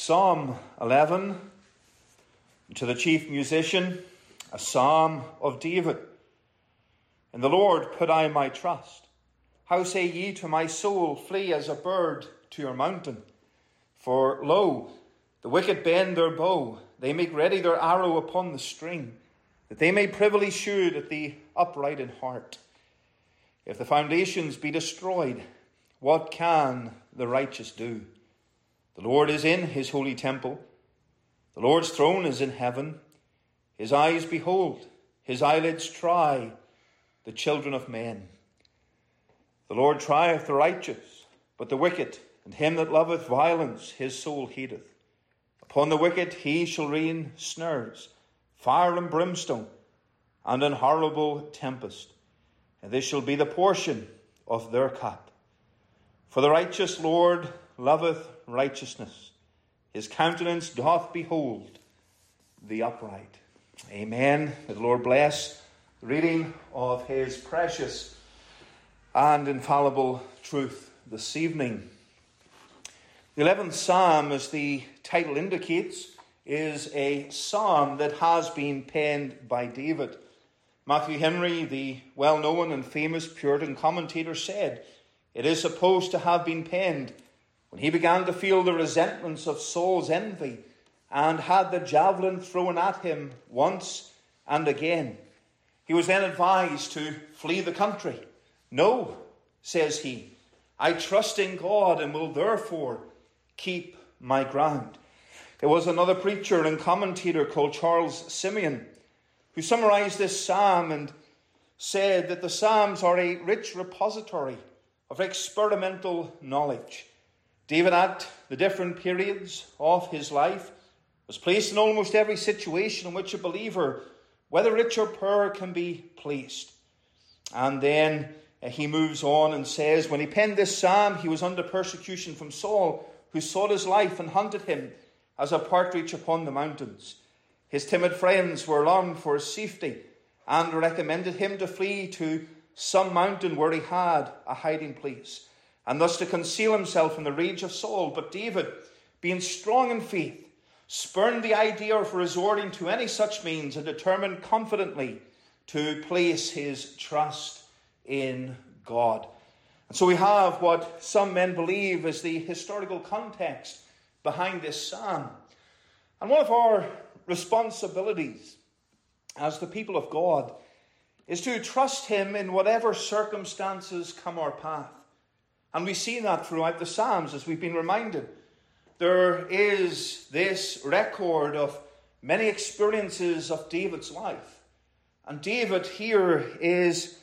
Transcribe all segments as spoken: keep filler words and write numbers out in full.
Psalm eleven, to the chief musician, a psalm of David. In the Lord put I my trust. How say ye to my soul, flee as a bird to your mountain? For lo, the wicked bend their bow, they make ready their arrow upon the string, that they may privily shoot at the upright in heart. If the foundations be destroyed, what can the righteous do? The Lord is in his holy temple. The Lord's throne is in heaven. His eyes behold, his eyelids try the children of men. The Lord trieth the righteous, but the wicked, and him that loveth violence, his soul hateth. Upon the wicked he shall rain snares, fire and brimstone, and an horrible tempest. And this shall be the portion of their cup. For the righteous Lord loveth righteousness. His countenance doth behold the upright. Amen. May the Lord bless the reading of his precious and infallible truth this evening. The eleventh Psalm, as the title indicates, is a psalm that has been penned by David. Matthew Henry, the well-known and famous Puritan commentator, said it is supposed to have been penned when he began to feel the resentments of Saul's envy and had the javelin thrown at him once and again. He was then advised to flee the country. No, says he, I trust in God and will therefore keep my ground. There was another preacher and commentator called Charles Simeon who summarized this psalm and said that the Psalms are a rich repository of experimental knowledge. David, at the different periods of his life, was placed in almost every situation in which a believer, whether rich or poor, can be placed. And then uh, he moves on and says, when he penned this psalm, he was under persecution from Saul, who sought his life and hunted him as a partridge upon the mountains. His timid friends were alarmed for his safety and recommended him to flee to some mountain where he had a hiding place, and thus to conceal himself from the rage of Saul. But David, being strong in faith, spurned the idea of resorting to any such means and determined confidently to place his trust in God. And so we have what some men believe is the historical context behind this psalm. And one of our responsibilities as the people of God is to trust him in whatever circumstances come our path. And we see that throughout the Psalms, as we've been reminded. There is this record of many experiences of David's life. And David here is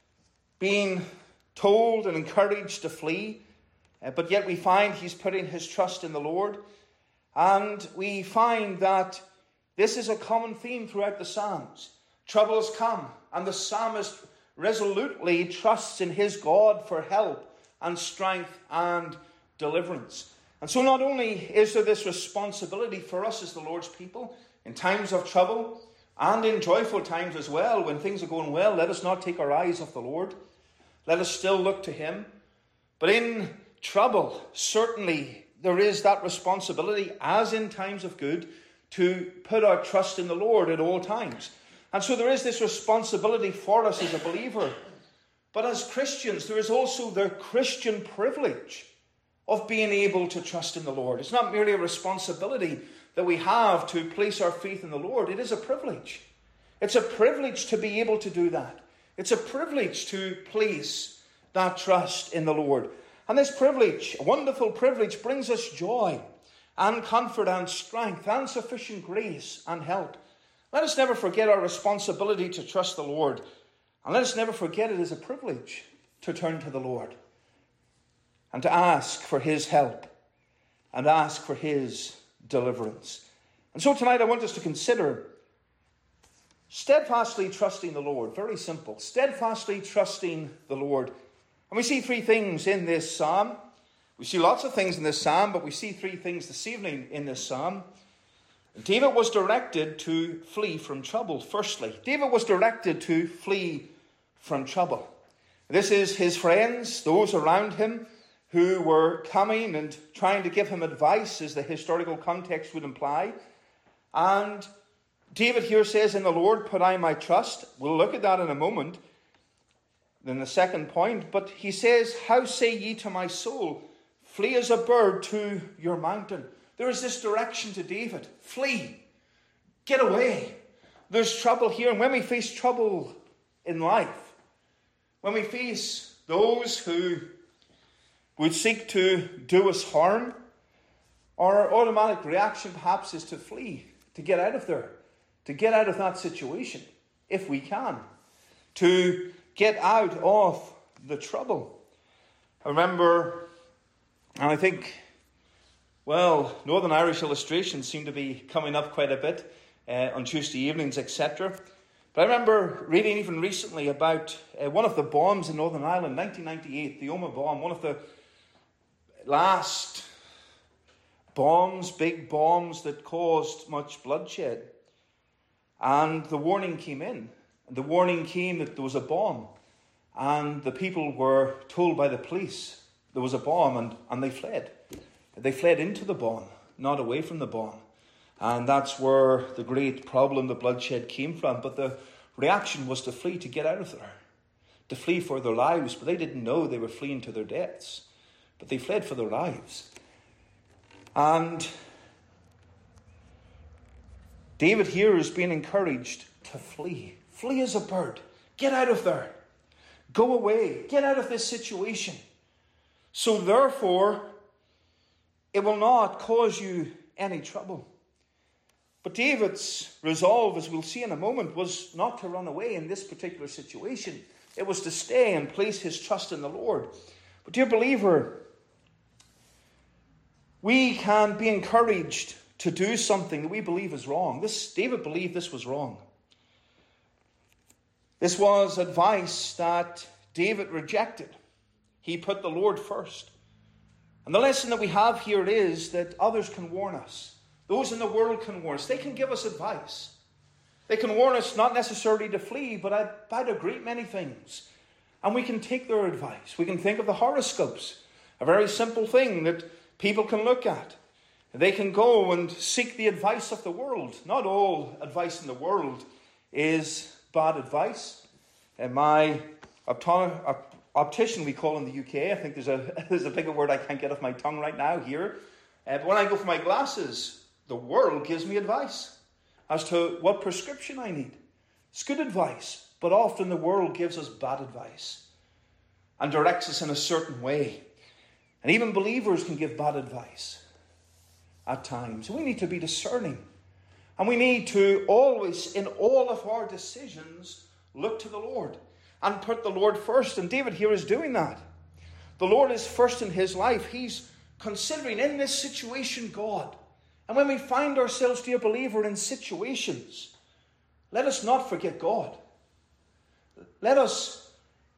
being told and encouraged to flee, but yet we find he's putting his trust in the Lord. And we find that this is a common theme throughout the Psalms. Troubles come, and the psalmist resolutely trusts in his God for help and strength and deliverance. And so not only is there this responsibility for us as the Lord's people in times of trouble and in joyful times as well, when things are going well, let us not take our eyes off the Lord. Let us still look to him. But in trouble, certainly there is that responsibility, as in times of good, to put our trust in the Lord at all times. And so there is this responsibility for us as a believer. But as Christians, there is also the Christian privilege of being able to trust in the Lord. It's not merely a responsibility that we have to place our faith in the Lord. It is a privilege. It's a privilege to be able to do that. It's a privilege to place that trust in the Lord. And this privilege, a wonderful privilege, brings us joy and comfort and strength and sufficient grace and help. Let us never forget our responsibility to trust the Lord. And let us never forget it is a privilege to turn to the Lord and to ask for his help and ask for his deliverance. And so tonight I want us to consider steadfastly trusting the Lord. Very simple. Steadfastly trusting the Lord. And we see three things in this psalm. We see lots of things in this psalm, but we see three things this evening in this psalm. David was directed to flee from trouble. Firstly, David was directed to flee from trouble. This is his friends, those around him, who were coming and trying to give him advice, as the historical context would imply. And David here says, in the Lord put I my trust. We'll look at that in a moment, in the second point. But he says, how say ye to my soul, flee as a bird to your mountain. There is this direction to David. Flee. Get away. There's trouble here. And when we face trouble in life, when we face those who would seek to do us harm, our automatic reaction perhaps is to flee, to get out of there, to get out of that situation, if we can, to get out of the trouble. I remember, and I think, well, Northern Irish illustrations seem to be coming up quite a bit uh, on Tuesday evenings, et cetera. But I remember reading even recently about uh, one of the bombs in Northern Ireland, nineteen ninety-eight, the Omagh bomb, one of the last bombs, big bombs that caused much bloodshed. And the warning came in. The warning came that there was a bomb. And the people were told by the police there was a bomb, and, and they fled. They fled into the bomb, not away from the bomb. And that's where the great problem, the bloodshed, came from. But the reaction was to flee, to get out of there, to flee for their lives. But they didn't know they were fleeing to their deaths. But they fled for their lives. And David here is being encouraged to flee. Flee as a bird. Get out of there. Go away. Get out of this situation. So therefore, it will not cause you any trouble. But David's resolve, as we'll see in a moment, was not to run away in this particular situation. It was to stay and place his trust in the Lord. But dear believer, we can be encouraged to do something that we believe is wrong. This, David believed this was wrong. This was advice that David rejected. He put the Lord first. And the lesson that we have here is that others can warn us. Those in the world can warn us. They can give us advice. They can warn us not necessarily to flee, but about a great many things. And we can take their advice. We can think of the horoscopes, a very simple thing that people can look at. They can go and seek the advice of the world. Not all advice in the world is bad advice. And my opto- optician, we call in the U K, I think there's a there's a bigger word I can't get off my tongue right now here. Uh, but when I go for my glasses, the world gives me advice as to what prescription I need. It's good advice, but often the world gives us bad advice and directs us in a certain way. And even believers can give bad advice at times. We need to be discerning. And we need to always, in all of our decisions, look to the Lord and put the Lord first. And David here is doing that. The Lord is first in his life. He's considering in this situation God. And when we find ourselves, dear believer, in situations, let us not forget God. Let us,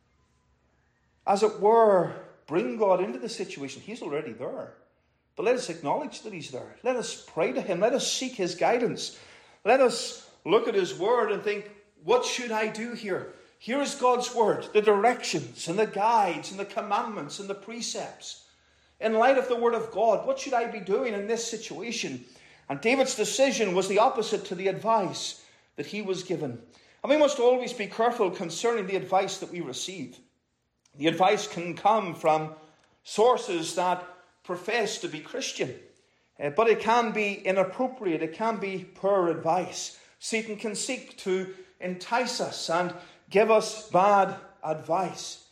as it were, bring God into the situation. He's already there. But let us acknowledge that he's there. Let us pray to him. Let us seek his guidance. Let us look at his word and think, what should I do here? Here is God's word, the directions and the guides and the commandments and the precepts. In light of the word of God, what should I be doing in this situation? And David's decision was the opposite to the advice that he was given. And we must always be careful concerning the advice that we receive. The advice can come from sources that profess to be Christian, uh, but it can be inappropriate. It can be poor advice. Satan can seek to entice us and give us bad advice.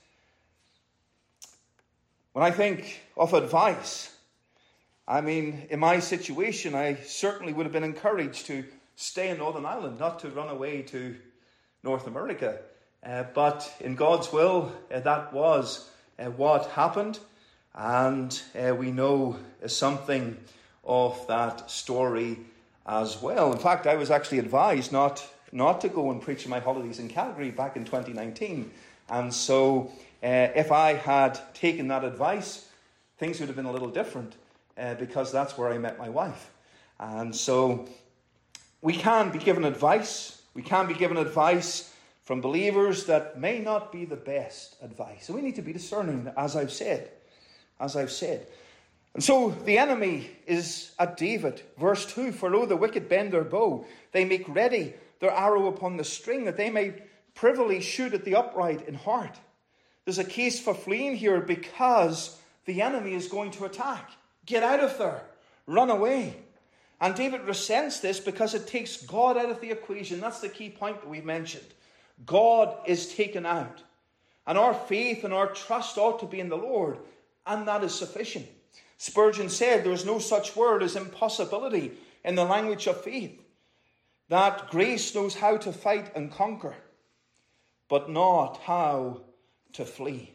When I think of advice, I mean, in my situation, I certainly would have been encouraged to stay in Northern Ireland, not to run away to North America. Uh, but in God's will, uh, that was uh, what happened. And uh, we know uh, something of that story as well. In fact, I was actually advised not, not to go and preach in my holidays in Calgary back in twenty nineteen. And so uh, if I had taken that advice, things would have been a little different uh, because that's where I met my wife. And so we can be given advice. We can be given advice from believers that may not be the best advice. So we need to be discerning, as I've said. as I've said. And so the enemy is at David. Verse two, for lo, the wicked bend their bow. They make ready their arrow upon the string, that they may privily shoot at the upright in heart. There's a case for fleeing here because the enemy is going to attack. Get out of there. Run away. And David resents this because it takes God out of the equation. That's the key point that we mentioned. God is taken out. And our faith and our trust ought to be in the Lord. And that is sufficient. Spurgeon said there is no such word as impossibility in the language of faith. That grace knows how to fight and conquer, but not how to flee.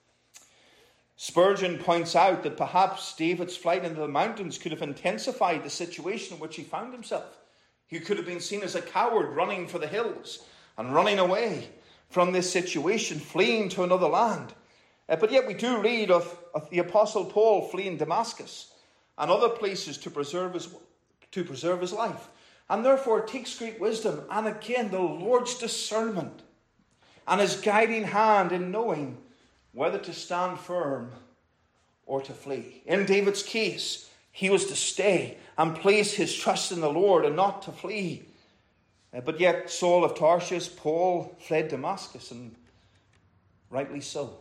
Spurgeon points out that perhaps David's flight into the mountains could have intensified the situation in which he found himself. He could have been seen as a coward running for the hills and running away from this situation, fleeing to another land. Uh, but yet we do read of, of the Apostle Paul fleeing Damascus and other places to preserve his, to preserve his life. And therefore it takes great wisdom and again the Lord's discernment and his guiding hand in knowing whether to stand firm or to flee. In David's case, he was to stay and place his trust in the Lord and not to flee. Uh, but yet Saul of Tarsus, Paul, fled Damascus, and rightly so.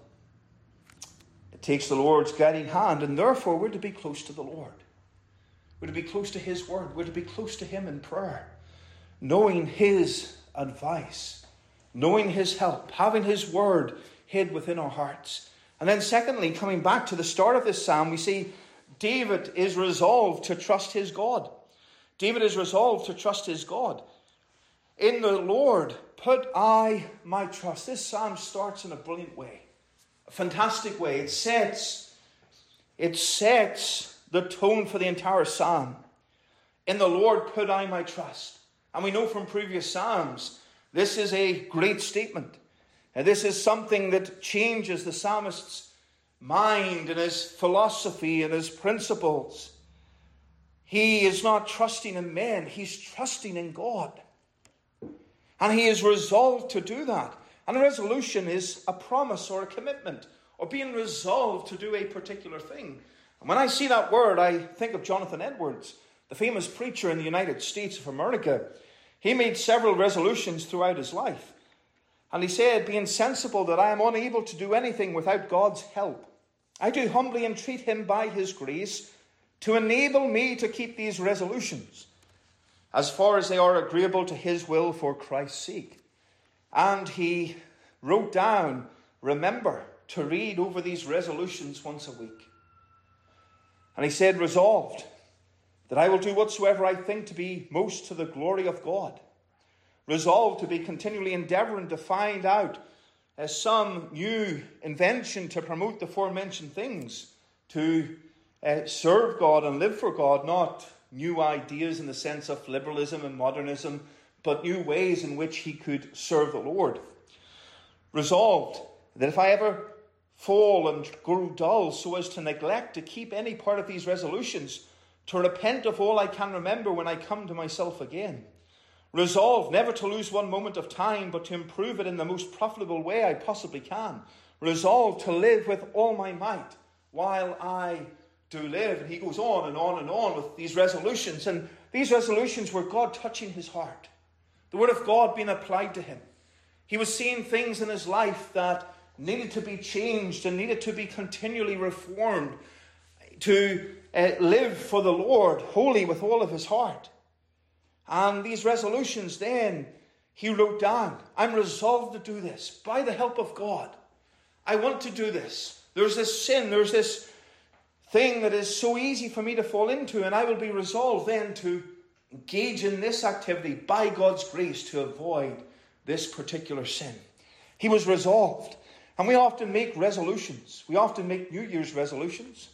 It takes the Lord's guiding hand, and therefore we're to be close to the Lord. We're to be close to his word. We're to be close to him in prayer, knowing his advice, knowing his help, having his word hid within our hearts. And then secondly, coming back to the start of this psalm, we see David is resolved to trust his God. David is resolved to trust his God. In the Lord put I my trust. This psalm starts in a brilliant way. A fantastic way. It sets, it sets the tone for the entire psalm. In the Lord put I my trust. And we know from previous psalms, this is a great statement. And this is something that changes the psalmist's mind and his philosophy and his principles. He is not trusting in men, he's trusting in God. And he is resolved to do that. And a resolution is a promise or a commitment or being resolved to do a particular thing. And when I see that word, I think of Jonathan Edwards, the famous preacher in the United States of America. He made several resolutions throughout his life. And he said, being sensible that I am unable to do anything without God's help, I do humbly entreat him by his grace to enable me to keep these resolutions as far as they are agreeable to his will for Christ's sake. And he wrote down, remember to read over these resolutions once a week. And he said, resolved that I will do whatsoever I think to be most to the glory of God. Resolved to be continually endeavouring to find out uh, some new invention to promote the aforementioned things, to uh, serve God and live for God, not new ideas in the sense of liberalism and modernism, but new ways in which he could serve the Lord. Resolved that if I ever fall and grow dull so as to neglect to keep any part of these resolutions, to repent of all I can remember when I come to myself again. Resolved never to lose one moment of time, but to improve it in the most profitable way I possibly can. Resolved to live with all my might while I do live. And he goes on and on and on with these resolutions. And these resolutions were God touching his heart. The word of God being applied to him. He was seeing things in his life that needed to be changed and needed to be continually reformed to uh, live for the Lord wholly with all of his heart. And these resolutions then he wrote down. I'm resolved to do this by the help of God. I want to do this. There's this sin, there's this thing that is so easy for me to fall into, and I will be resolved then to engage in this activity by God's grace to avoid this particular sin. He was resolved. And we often make resolutions. We often make New Year's resolutions.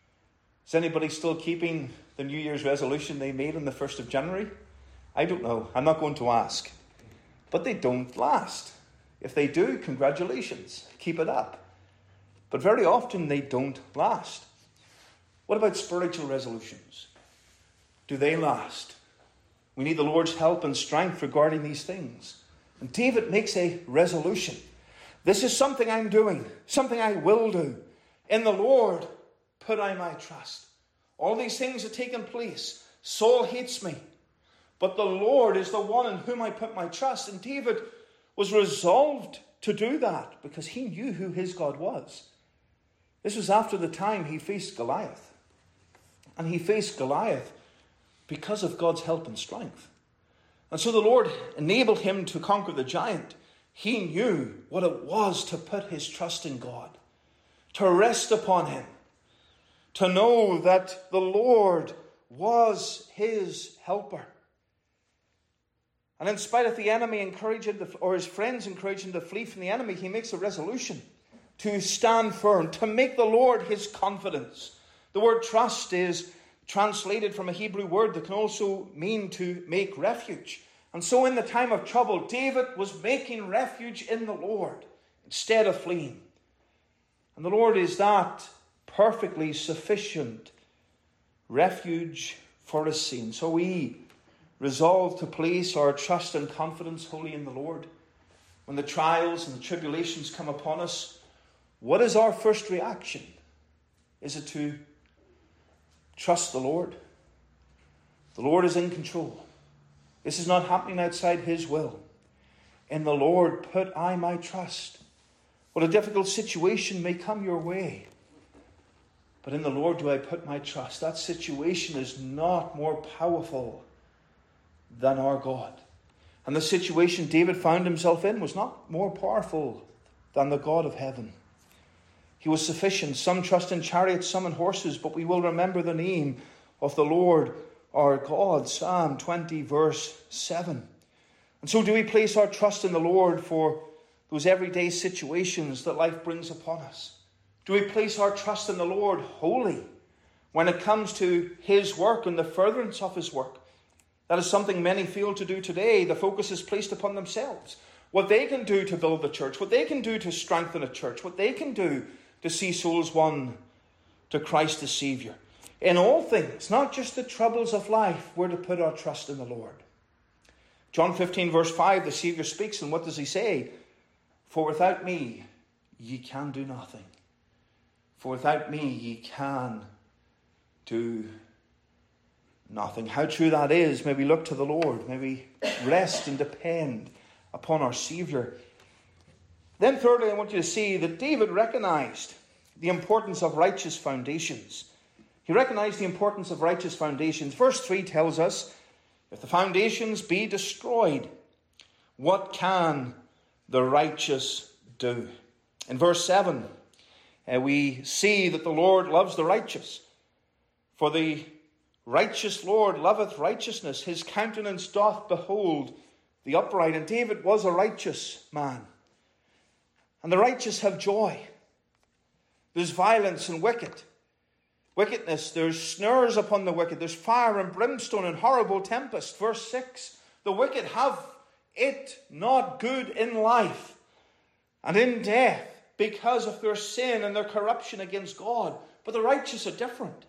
Is anybody still keeping the New Year's resolution they made on the first of January? I don't know. I'm not going to ask. But they don't last. If they do, congratulations. Keep it up. But very often they don't last. What about spiritual resolutions? Do they last? We need the Lord's help and strength regarding these things. And David makes a resolution. This is something I'm doing, something I will do. In the Lord, put I my trust. All these things have taken place. Saul hates me. But the Lord is the one in whom I put my trust. And David was resolved to do that because he knew who his God was. This was after the time he faced Goliath. And he faced Goliath because of God's help and strength. And so the Lord enabled him to conquer the giant. He knew what it was to put his trust in God, to rest upon him, to know that the Lord was his helper. And in spite of the enemy encouraging him to, or his friends encouraging him to flee from the enemy, he makes a resolution to stand firm, to make the Lord his confidence. The word trust is translated from a Hebrew word that can also mean to make refuge. And so in the time of trouble, David was making refuge in the Lord instead of fleeing. And the Lord is that perfectly sufficient refuge for his sin. So we resolve to place our trust and confidence wholly in the Lord. When the trials and the tribulations come upon us, what is our first reaction? Is it to trust the Lord? The Lord is in control. This is not happening outside his will. In the Lord put I my trust. What a difficult situation may come your way, but in the Lord do I put my trust. That situation is not more powerful than our God. And the situation David found himself in was not more powerful than the God of heaven. He was sufficient. Some trust in chariots, some in horses, but we will remember the name of the Lord our God. Psalm twenty, verse seven. And so do we place our trust in the Lord for those everyday situations that life brings upon us? Do we place our trust in the Lord wholly when it comes to his work and the furtherance of his work? That is something many fail to do today. The focus is placed upon themselves. What they can do to build the church, what they can do to strengthen a church, what they can do to see souls won to Christ the Savior. In all things, not just the troubles of life, we're to put our trust in the Lord. John fifteen, verse five, the Savior speaks, and what does he say? For without me, ye can do nothing. For without me, ye can do nothing. How true that is. May we look to the Lord. May we rest and depend upon our Savior. Then thirdly, I want you to see that David recognized the importance of righteous foundations. He recognized the importance of righteous foundations. Verse three tells us, if the foundations be destroyed, what can the righteous do? In verse seven, uh, we see that the Lord loves the righteous. For the righteous Lord loveth righteousness. His countenance doth behold the upright. And David was a righteous man. And the righteous have joy. There's violence and wicked. Wickedness, there's snares upon the wicked. There's fire and brimstone and horrible tempest. Verse six, the wicked have it not good in life and in death because of their sin and their corruption against God. But the righteous are different.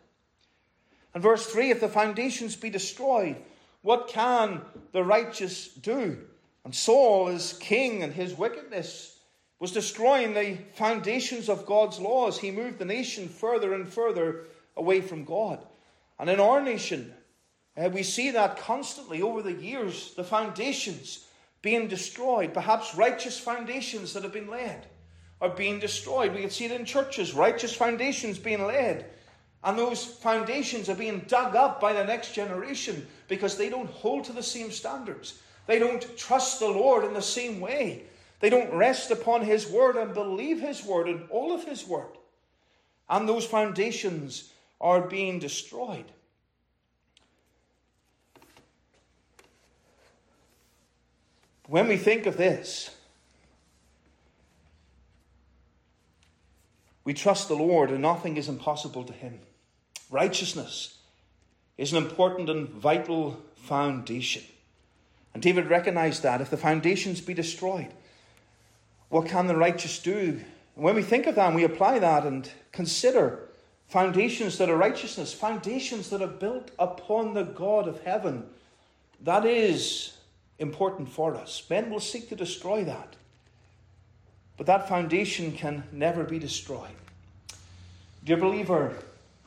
And verse three, if the foundations be destroyed, what can the righteous do? And Saul is king, and his wickedness was destroying the foundations of God's laws. He moved the nation further and further away from God. And in our nation, uh, we see that constantly over the years, the foundations being destroyed. Perhaps righteous foundations that have been laid are being destroyed. We can see it in churches, righteous foundations being laid. And those foundations are being dug up by the next generation because they don't hold to the same standards. They don't trust the Lord in the same way. They don't rest upon his word and believe his word and all of his word. And those foundations are being destroyed. When we think of this, we trust the Lord and nothing is impossible to him. Righteousness is an important and vital foundation. And David recognized that. If the foundations be destroyed, what can the righteous do? And when we think of that and we apply that and consider foundations that are righteousness, foundations that are built upon the God of heaven, that is important for us. Men will seek to destroy that. But that foundation can never be destroyed. Dear believer,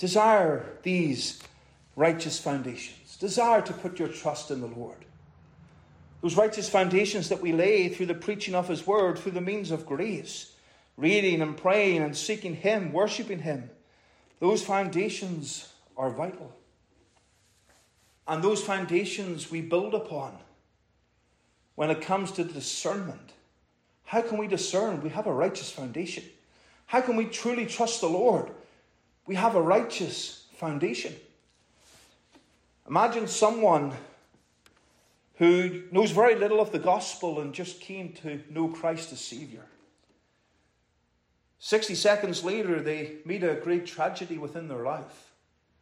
Desire these righteous foundations. Desire to put your trust in the Lord. Those righteous foundations that we lay through the preaching of his word, through the means of grace, reading and praying and seeking him, worshipping him. Those foundations are vital. And those foundations we build upon when it comes to discernment. How can we discern? We have a righteous foundation. How can we truly trust the Lord? We have a righteous foundation. Imagine someone who knows very little of the gospel and just came to know Christ as Saviour. Sixty seconds later, they meet a great tragedy within their life.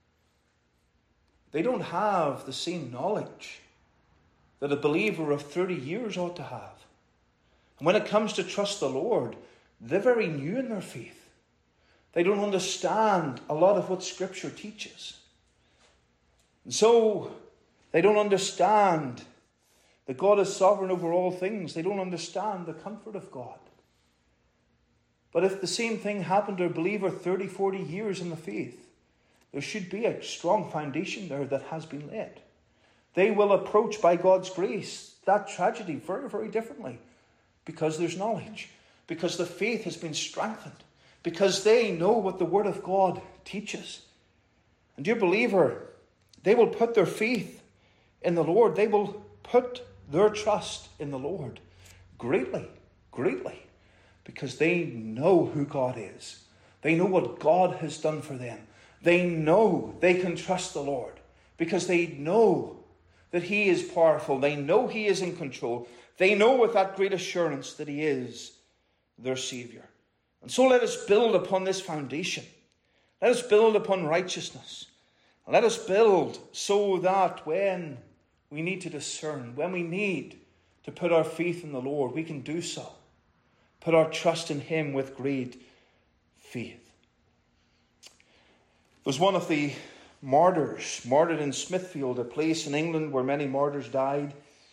They don't have the same knowledge that a believer of thirty years ought to have. And when it comes to trust the Lord, they're very new in their faith. They don't understand a lot of what Scripture teaches. And so, they don't understand that God is sovereign over all things. They don't understand the comfort of God. But if the same thing happened to a believer thirty, forty years in the faith, there should be a strong foundation there that has been laid. They will approach, by God's grace, that tragedy very, very differently because there's knowledge, because the faith has been strengthened, because they know what the Word of God teaches. And dear believer, they will put their faith in the Lord. They will put their trust in the Lord greatly, greatly, because they know who God is. They know what God has done for them. They know they can trust the Lord because they know that he is powerful. They know he is in control. They know with that great assurance that he is their Saviour. And so let us build upon this foundation. Let us build upon righteousness. Let us build so that when we need to discern, when we need to put our faith in the Lord, we can do so. Put our trust in him with great faith. There was one of the martyrs, martyred in Smithfield, a place in England where many martyrs died.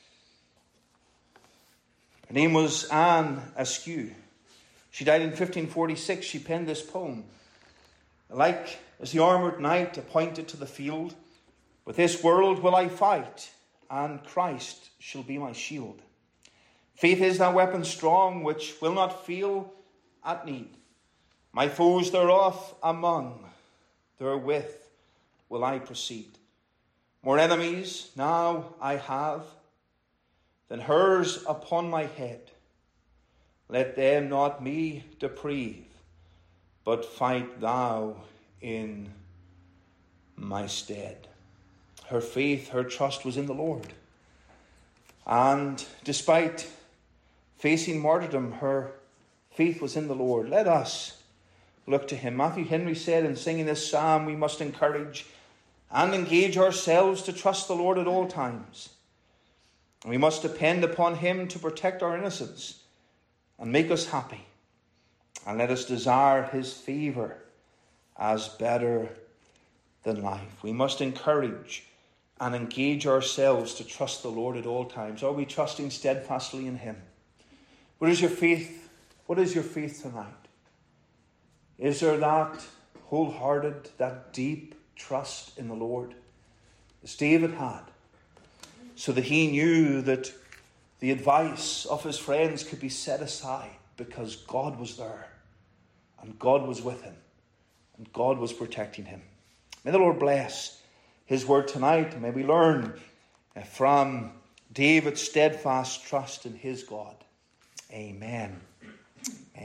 Her name was Anne Askew. She died in fifteen forty-six. She penned this poem. Like as the armoured knight appointed to the field, with this world will I fight, and Christ shall be my shield. Faith is that weapon strong, which will not fail at need. My foes thereof among, therewith will I proceed. More enemies now I have than hers upon my head. Let them not me deprive, but fight thou in my stead. Her faith, her trust was in the Lord. And despite facing martyrdom, her faith was in the Lord. Let us look to him. Matthew Henry said in singing this psalm, we must encourage and engage ourselves to trust the Lord at all times. We must depend upon him to protect our innocence and make us happy. And let us desire his favour as better than life. We must encourage and engage ourselves to trust the Lord at all times. Are we trusting steadfastly in him? What is your faith? What is your faith tonight? Is there that wholehearted, that deep trust in the Lord as David had, so that he knew that the advice of his friends could be set aside because God was there and God was with him and God was protecting him? May the Lord bless his word tonight, and may we learn from David's steadfast trust in his God. Amen.